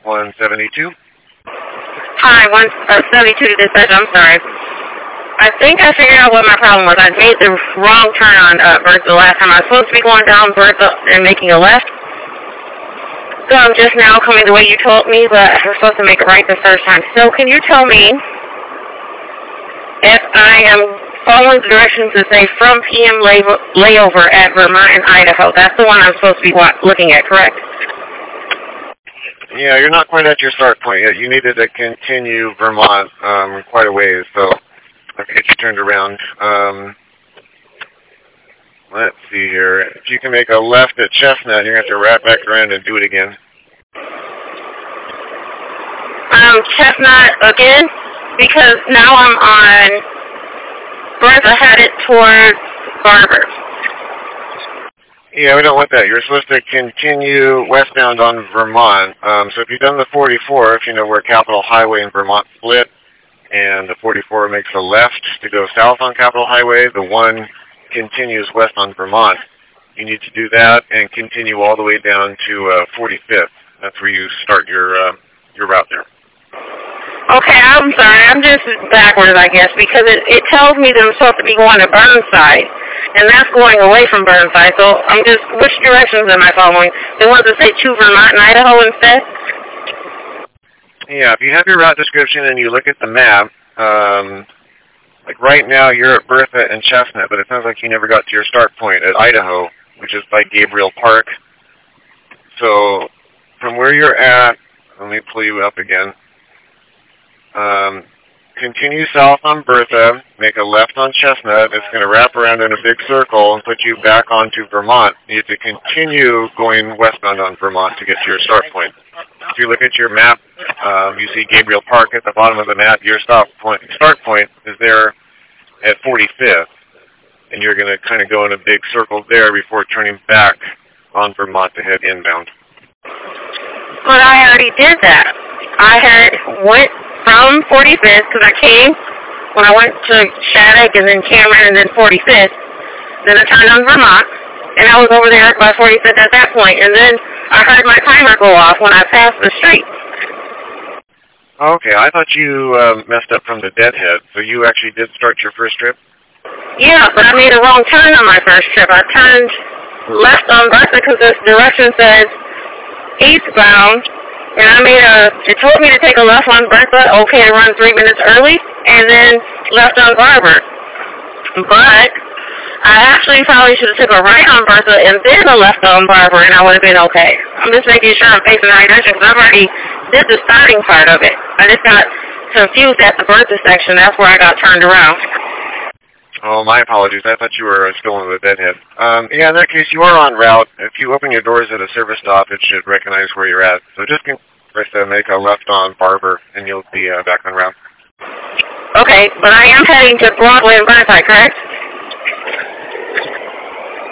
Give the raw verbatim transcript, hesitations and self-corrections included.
one seventy-two. Hi, one seventy-two to dispatch. I'm sorry. I think I figured out what my problem was. I made the wrong turn on uh, Bertha the last time. I was supposed to be going down Bertha and making a left. So I'm just now coming the way you told me, but I was supposed to make a right the first time. So can you tell me if I am following the directions that say from P M lay layover at Vermont and Idaho? That's the one I'm supposed to be looking at, correct? Yeah, you're not quite at your start point yet. You needed to continue Vermont um, quite a ways, so I'll get you turned around. Um, let's see here. If you can make a left at Chestnut, you're going to have to wrap back around and do it again. Um, Chestnut again? Because now I'm on Bertha headed towards Barber. Yeah, we don't want that. You're supposed to continue westbound on Vermont. Um, so if you've done the forty-four, if you know where Capitol Highway and Vermont split, and the forty-four makes a left to go south on Capitol Highway, the one continues west on Vermont. You need to do that and continue all the way down to uh, forty-fifth. That's where you start your uh, your route there. Okay, I'm sorry. I'm just backwards, I guess, because it, it tells me that I'm supposed to be going to Burnside, and that's going away from Burnside. So I'm just, which directions am I following? The ones that say to Vermont and Idaho instead? Yeah, if you have your route description and you look at the map, um, like right now you're at Bertha and Chestnut, but it sounds like you never got to your start point at Idaho, which is by Gabriel Park. So from where you're at, let me pull you up again. Um, continue south on Bertha, make a left on Chestnut. It's going to wrap around in a big circle and put you back onto Vermont. You have to continue going westbound on Vermont to get to your start point. If you look at your map, um, you see Gabriel Park at the bottom of the map. Your stop point, start point is there at forty-fifth, and you're going to kind of go in a big circle there before turning back on Vermont to head inbound. But I already did that. I had went from forty-fifth, because I came when I went to Shattuck and then Cameron and then forty-fifth. Then I turned on Vermont, and I was over there by forty-fifth at that point. And then I heard my timer go off when I passed the street. Okay, I thought you uh, messed up from the deadhead, so you actually did start your first trip? Yeah, but I made a wrong turn on my first trip. I turned left on Bertha because the direction says eastbound. And I made a, it told me to take a left on Bertha, okay, to run three minutes early, and then left on Barber. But I actually probably should have took a right on Bertha and then a left on Barber, and I would have been okay. I'm just making sure I'm facing the right direction, because I've already did the starting part of it. I just got confused at the Bertha section. That's where I got turned around. Oh, my apologies. I thought you were still in the deadhead. Um, yeah, in that case, you are en route. If you open your doors at a service stop, it should recognize where you're at. So just press to make a left on Barber, and you'll be uh, back en route. Okay, but I am heading to Broadway and Burnside, correct?